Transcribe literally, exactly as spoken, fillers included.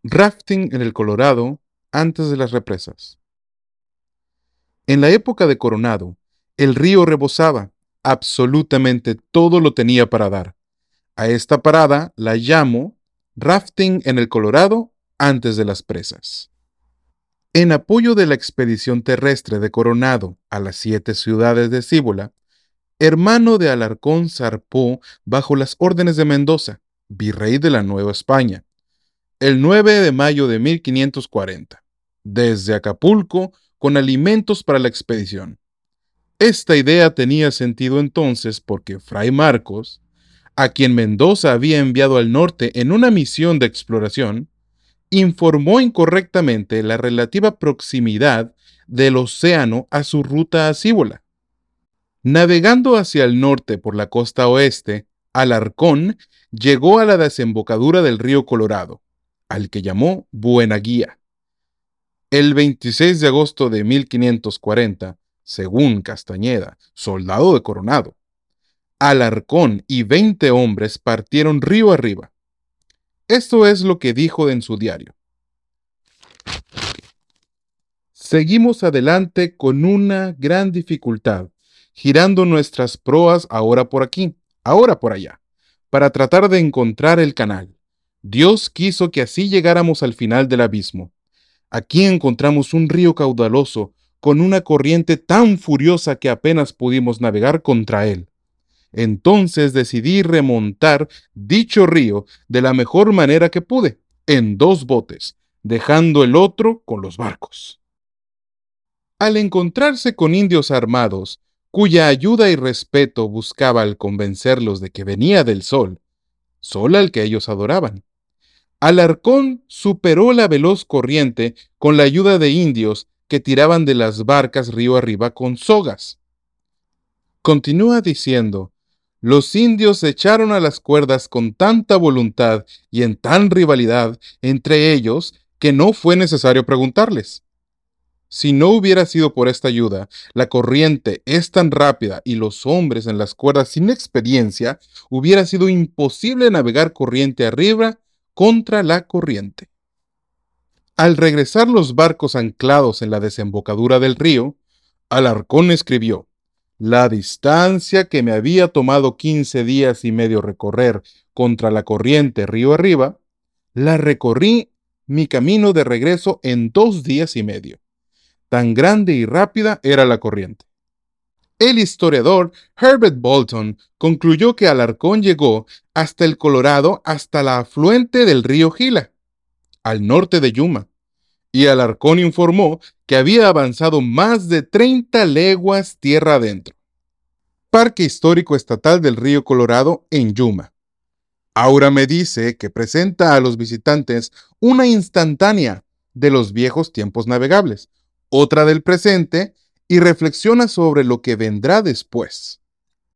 Rafting en el Colorado antes de las represas. En la época de Coronado, el río rebosaba, absolutamente todo lo tenía para dar. A esta parada la llamo Rafting en el Colorado antes de las presas. En apoyo de la expedición terrestre de Coronado a las siete ciudades de Cíbola, hermano de Alarcón zarpó bajo las órdenes de Mendoza, virrey de la Nueva España, el nueve de mayo de mil quinientos cuarenta, desde Acapulco con alimentos para la expedición. Esta idea tenía sentido entonces porque Fray Marcos, a quien Mendoza había enviado al norte en una misión de exploración, informó incorrectamente la relativa proximidad del océano a su ruta a Cíbola. Navegando hacia el norte por la costa oeste, Alarcón llegó a la desembocadura del río Colorado, al que llamó Buenaguía. El veintiséis de agosto de mil quinientos cuarenta, según Castañeda, soldado de Coronado, Alarcón y veinte hombres partieron río arriba. Esto es lo que dijo en su diario. Seguimos adelante con una gran dificultad, girando nuestras proas ahora por aquí, ahora por allá, para tratar de encontrar el canal. Dios quiso que así llegáramos al final del abismo. Aquí encontramos un río caudaloso, con una corriente tan furiosa que apenas pudimos navegar contra él. Entonces decidí remontar dicho río de la mejor manera que pude, en dos botes, dejando el otro con los barcos. Al encontrarse con indios armados, cuya ayuda y respeto buscaba al convencerlos de que venía del sol, sol al que ellos adoraban, Alarcón superó la veloz corriente con la ayuda de indios que tiraban de las barcas río arriba con sogas. Continúa diciendo, los indios se echaron a las cuerdas con tanta voluntad y en tan rivalidad entre ellos que no fue necesario preguntarles. Si no hubiera sido por esta ayuda, la corriente es tan rápida y los hombres en las cuerdas sin experiencia, hubiera sido imposible navegar corriente arriba contra la corriente. Al regresar los barcos anclados en la desembocadura del río, Alarcón escribió, la distancia que me había tomado quince días y medio recorrer contra la corriente río arriba, la recorrí mi camino de regreso en dos días y medio. Tan grande y rápida era la corriente. El historiador Herbert Bolton concluyó que Alarcón llegó hasta el Colorado hasta la afluente del río Gila, al norte de Yuma, y Alarcón informó que había avanzado más de treinta leguas tierra adentro. Parque Histórico Estatal del Río Colorado en Yuma. Aura me dice que presenta a los visitantes una instantánea de los viejos tiempos navegables, otra del presente, y reflexiona sobre lo que vendrá después.